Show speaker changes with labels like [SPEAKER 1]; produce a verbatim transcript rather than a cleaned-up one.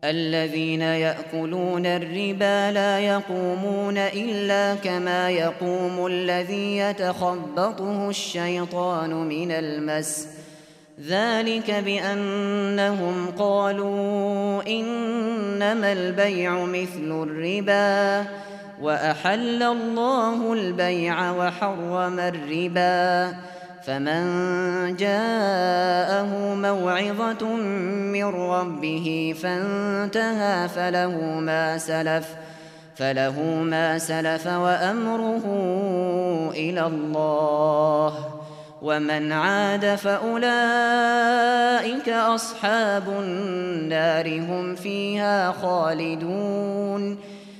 [SPEAKER 1] الذين يأكلون الربا لا يقومون إلا كما يقوم الذي يتخبطه الشيطان من المس، ذلك بأنهم قالوا إنما البيع مثل الربا وأحل الله البيع وحرم الربا، فمن جاءه موعظة من ربه فانتهى فله ما سلف فله ما سلف وأمره إلى الله، ومن عاد فأولئك أصحاب النار هم فيها خالدون.